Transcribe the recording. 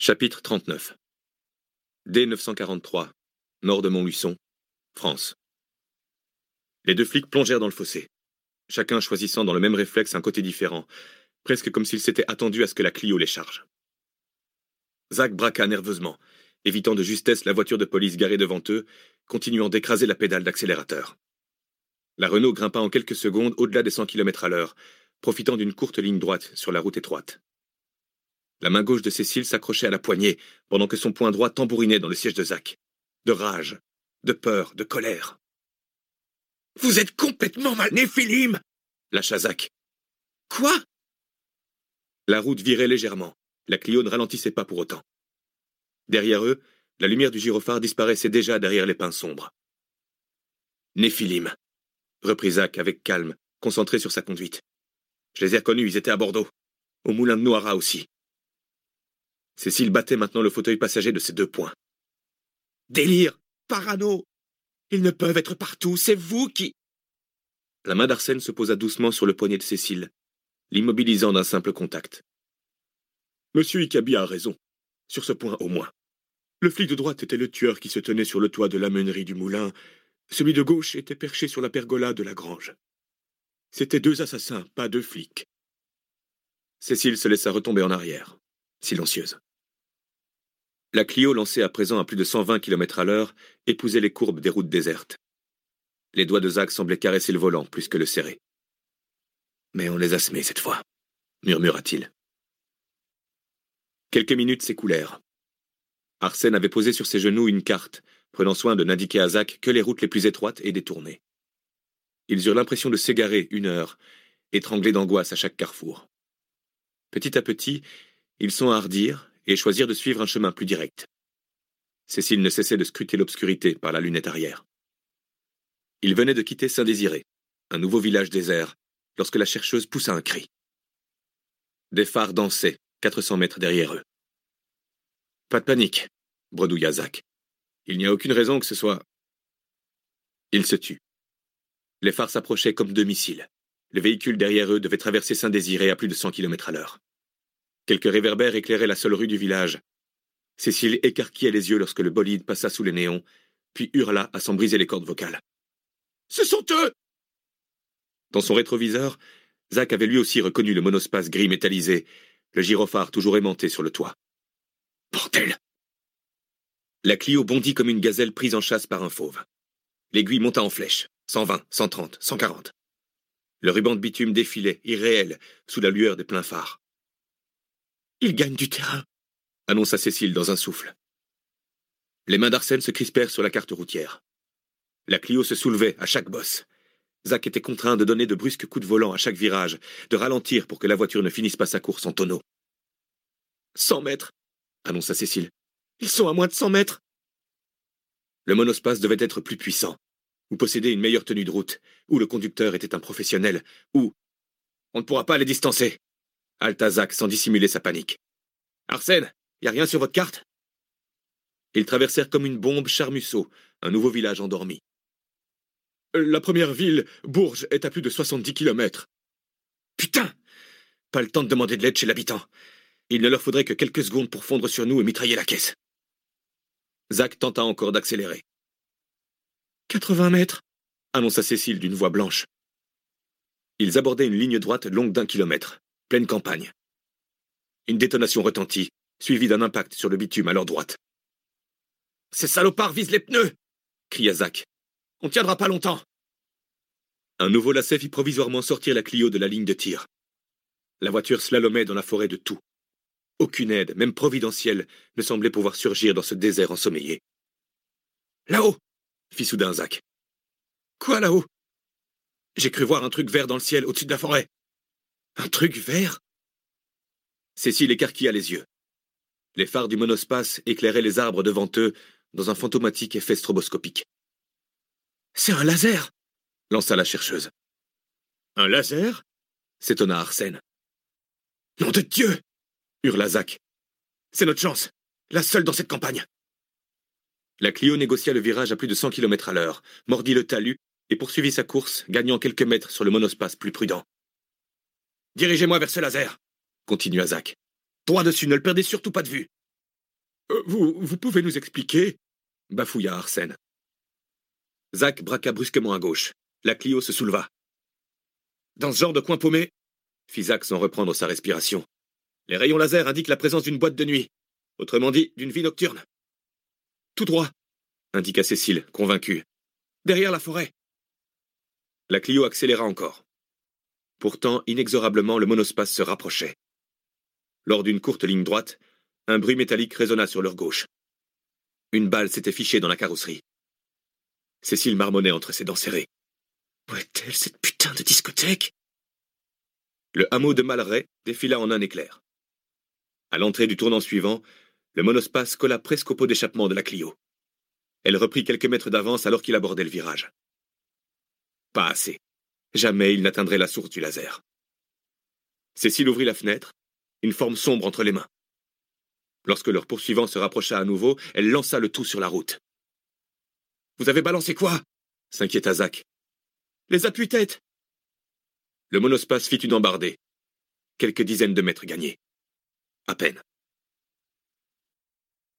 Chapitre 39 Dès 943, nord de Montluçon, France. Les deux flics plongèrent dans le fossé, chacun choisissant dans le même réflexe un côté différent, presque comme s'ils s'étaient attendus à ce que la Clio les charge. Zach braqua nerveusement, évitant de justesse la voiture de police garée devant eux, continuant d'écraser la pédale d'accélérateur. La Renault grimpa en quelques secondes au-delà des 100 km/h, profitant d'une courte ligne droite sur la route étroite. La main gauche de Cécile s'accrochait à la poignée, pendant que son poing droit tambourinait dans le siège de Zach. De rage, de peur, de colère. « Vous êtes complètement mal, Néphilim !» lâcha Zach. « Quoi ?» La route virait légèrement. La Clio ne ralentissait pas pour autant. Derrière eux, la lumière du gyrophare disparaissait déjà derrière les pins sombres. « Néphilim !» reprit Zach avec calme, concentré sur sa conduite. « Je les ai reconnus, ils étaient à Bordeaux. Au moulin de Nohara aussi. » Cécile battait maintenant le fauteuil passager de ses deux poings. « Délire! Parano! Ils ne peuvent être partout, c'est vous qui... » La main d'Arsène se posa doucement sur le poignet de Cécile, l'immobilisant d'un simple contact. « Monsieur Ikabi a raison, sur ce point au moins. Le flic de droite était le tueur qui se tenait sur le toit de l'amènerie du moulin, celui de gauche était perché sur la pergola de la grange. C'étaient deux assassins, pas deux flics. » Cécile se laissa retomber en arrière, silencieuse. La Clio, lancée à présent à plus de 120 km/h, épousait les courbes des routes désertes. Les doigts de Zach semblaient caresser le volant plus que le serrer. « Mais on les a semés cette fois, » murmura-t-il. Quelques minutes s'écoulèrent. Arsène avait posé sur ses genoux une carte, prenant soin de n'indiquer à Zach que les routes les plus étroites et détournées. Ils eurent l'impression de s'égarer 1 heure, étranglés d'angoisse à chaque carrefour. Petit à petit, ils s'enhardirent et choisirent de suivre un chemin plus direct. Cécile ne cessait de scruter l'obscurité par la lunette arrière. Ils venaient de quitter Saint-Désiré, un nouveau village désert, lorsque la chercheuse poussa un cri. Des phares dansaient, 400 mètres derrière eux. « Pas de panique, » bredouilla Zach. « Il n'y a aucune raison que ce soit... » Il se tut. Les phares s'approchaient comme 2 missiles. Le véhicule derrière eux devait traverser Saint-Désiré à plus de 100 km/h. Quelques réverbères éclairaient la seule rue du village. Cécile écarquillait les yeux lorsque le bolide passa sous les néons, puis hurla à s'en briser les cordes vocales. « Ce sont eux !» Dans son rétroviseur, Zach avait lui aussi reconnu le monospace gris métallisé, le gyrophare toujours aimanté sur le toit. « Bordel !» La Clio bondit comme une gazelle prise en chasse par un fauve. L'aiguille monta en flèche, 120, 130, 140. Le ruban de bitume défilait, irréel, sous la lueur des pleins phares. « Il gagne du terrain !» annonça Cécile dans un souffle. Les mains d'Arsène se crispèrent sur la carte routière. La Clio se soulevait à chaque bosse. Zach était contraint de donner de brusques coups de volant à chaque virage, de ralentir pour que la voiture ne finisse pas sa course en tonneau. « 100 mètres !» annonça Cécile. « Ils sont à moins de 100 mètres !» Le monospace devait être plus puissant, ou posséder une meilleure tenue de route, ou le conducteur était un professionnel, ou... « On ne pourra pas les distancer !» halta Zach sans dissimuler sa panique. « Arsène, y a rien sur votre carte ?» Ils traversèrent comme une bombe Charmusseau, un nouveau village endormi. « La première ville, Bourges, est à plus de 70 km. »« Putain ! Pas le temps de demander de l'aide chez l'habitant. Il ne leur faudrait que quelques secondes pour fondre sur nous et mitrailler la caisse. » Zach tenta encore d'accélérer. « 80 mètres !» annonça Cécile d'une voix blanche. Ils abordaient une ligne droite longue d'1 kilomètre, pleine campagne. Une détonation retentit, suivie d'un impact sur le bitume à leur droite. « Ces salopards visent les pneus !» cria Zach. « On tiendra pas longtemps !» Un nouveau lacet fit provisoirement sortir la Clio de la ligne de tir. La voiture slalomait dans la forêt de tout. Aucune aide, même providentielle, ne semblait pouvoir surgir dans ce désert ensommeillé. « Là-haut !» fit soudain Zach. « Quoi là-haut ?» « J'ai cru voir un truc vert dans le ciel au-dessus de la forêt. »« Un truc vert ?» Cécile écarquilla les yeux. Les phares du monospace éclairaient les arbres devant eux dans un fantomatique effet stroboscopique. « C'est un laser !» lança la chercheuse. « Un laser ?» s'étonna Arsène. « Nom de Dieu !» hurla Zach. « C'est notre chance, la seule dans cette campagne !» La Clio négocia le virage à plus de 100 km/h, mordit le talus et poursuivit sa course, gagnant quelques mètres sur le monospace plus prudent. « Dirigez-moi vers ce laser !» continua Zach. « Droit dessus, ne le perdez surtout pas de vue !» Vous pouvez nous expliquer ?» bafouilla Arsène. Zack braqua brusquement à gauche. La Clio se souleva. « Dans ce genre de coin paumé, » fit Zack sans reprendre sa respiration, « les rayons laser indiquent la présence d'une boîte de nuit. Autrement dit, d'une vie nocturne. »« Tout droit !» indiqua Cécile, convaincue. « Derrière la forêt !» La Clio accéléra encore. Pourtant, inexorablement, le monospace se rapprochait. Lors d'une courte ligne droite, un bruit métallique résonna sur leur gauche. Une balle s'était fichée dans la carrosserie. Cécile marmonnait entre ses dents serrées. Où est-elle, cette putain de discothèque? Le hameau de Malray défila en un éclair. À l'entrée du tournant suivant, le monospace colla presque au pot d'échappement de la Clio. Elle reprit quelques mètres d'avance alors qu'il abordait le virage. Pas assez. Jamais il n'atteindrait la source du laser. Cécile ouvrit la fenêtre, une forme sombre entre les mains. Lorsque leur poursuivant se rapprocha à nouveau, elle lança le tout sur la route. « Vous avez balancé quoi ?» s'inquiéta Zack. « Les appuis-têtes !» Le monospace fit une embardée. Quelques dizaines de mètres gagnés. À peine.